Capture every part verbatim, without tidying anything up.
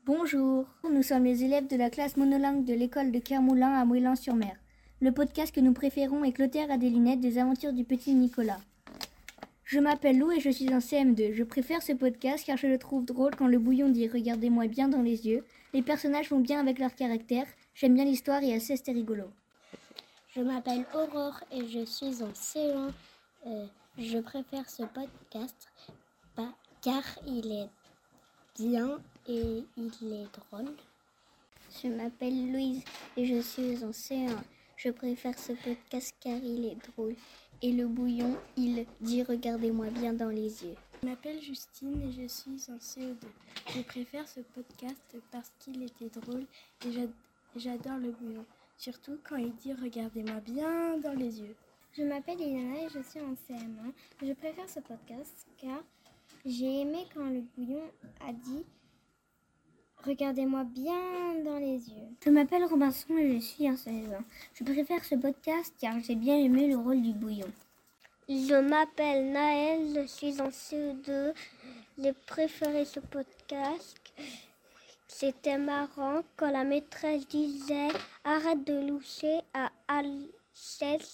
Bonjour, nous sommes les élèves de la classe monolingue de l'école de Kermoulin à Moulins-sur-Mer. Le podcast que nous préférons est Clotaire a des lunettes des aventures du petit Nicolas. Je m'appelle Lou et je suis en C M deux. Je préfère ce podcast car je le trouve drôle quand le bouillon dit « Regardez-moi bien dans les yeux ». Les personnages vont bien avec leur caractère. J'aime bien l'histoire et assez c'était rigolo. Je m'appelle Aurore et je suis en C E un. Euh, je préfère ce podcast pas, car il est bien et il est drôle. Je m'appelle Louise et je suis en C E un. Je préfère ce podcast car il est drôle. Et le bouillon, il dit « Regardez-moi bien dans les yeux ». Je m'appelle Justine et je suis en C E deux. Je préfère ce podcast parce qu'il était drôle et j'adore le bouillon. Surtout quand il dit « Regardez-moi bien dans les yeux ». Je m'appelle Eliana et je suis en C M un. Je préfère ce podcast car j'ai aimé quand le bouillon a dit « Regardez-moi bien dans les yeux ». Je m'appelle Robinson et je suis en C E un. Je préfère ce podcast car j'ai bien aimé le rôle du bouillon. Je m'appelle Naël, je suis en C E deux. J'ai préféré ce podcast. C'était marrant quand la maîtresse disait « Arrête de loucher à Alceste »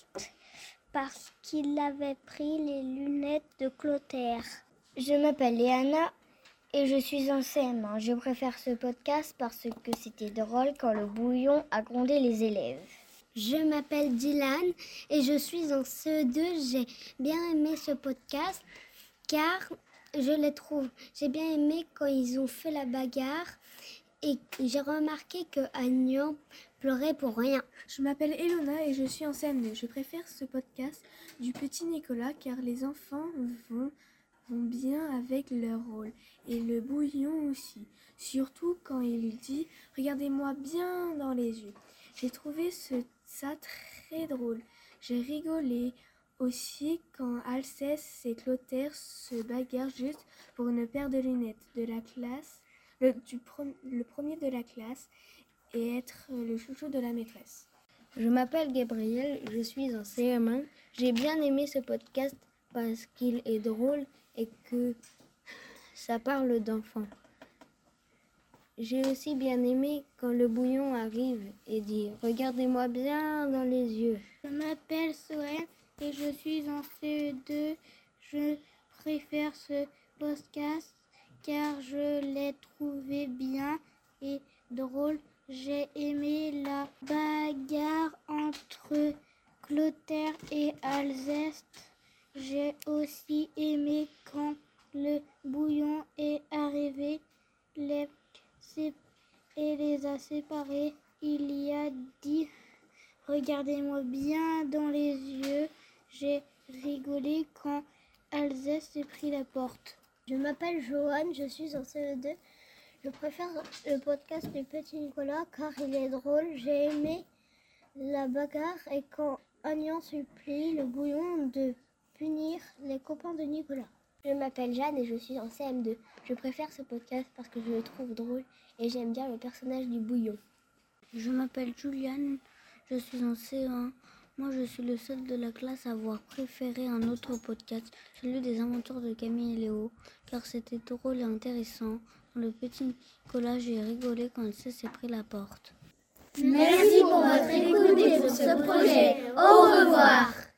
parce qu'il avait pris les lunettes de Clotaire. Je m'appelle Léana et je suis en C M un. Je préfère ce podcast parce que c'était drôle quand le bouillon a grondé les élèves. Je m'appelle Dylan et je suis en C E deux. J'ai bien aimé ce podcast car je les trouve. J'ai bien aimé quand ils ont fait la bagarre et j'ai remarqué que Agnan pleurait pour rien. Je m'appelle Elona et je suis en C M deux. Je préfère ce podcast du petit Nicolas car les enfants vont, vont bien avec leur rôle et le bouillon aussi. Surtout quand il dit « Regardez-moi bien dans les yeux ». J'ai trouvé ce, ça très drôle. J'ai rigolé aussi quand Alceste et Clotaire se bagarrent juste pour une paire de lunettes de la classe, le, du pre- le premier de la classe et être le chouchou de la maîtresse. Je m'appelle Gabriel, je suis en C M un. J'ai bien aimé ce podcast parce qu'il est drôle et que ça parle d'enfants. J'ai aussi bien aimé quand le bouillon arrive et dit « Regardez-moi bien dans les yeux ». Je m'appelle Soen et je suis en C E deux. Je préfère ce podcast car je l'ai trouvé bien et drôle. J'ai aimé la bagarre entre Clotaire et Alceste. J'ai aussi aimé quand le bouillon est arrivé les et les a séparés. Il y a dit « Regardez-moi bien dans les yeux ». J'ai rigolé quand Alceste s'est pris la porte. Je m'appelle Joanne, je suis en C E deux. Je préfère le podcast du petit Nicolas car il est drôle. J'ai aimé la bagarre et quand Agnan supplie le bouillon de punir les copains de Nicolas. Je m'appelle Jeanne et je suis en C M deux. Je préfère ce podcast parce que je le trouve drôle et j'aime bien le personnage du bouillon. Je m'appelle Juliane, je suis en C E un. Moi, je suis le seul de la classe à avoir préféré un autre podcast, celui des aventures de Camille et Léo, car c'était drôle et intéressant. Dans le petit Nicolas, j'ai rigolé quand il s'est pris la porte. Merci pour votre écoute et pour ce projet. Au revoir.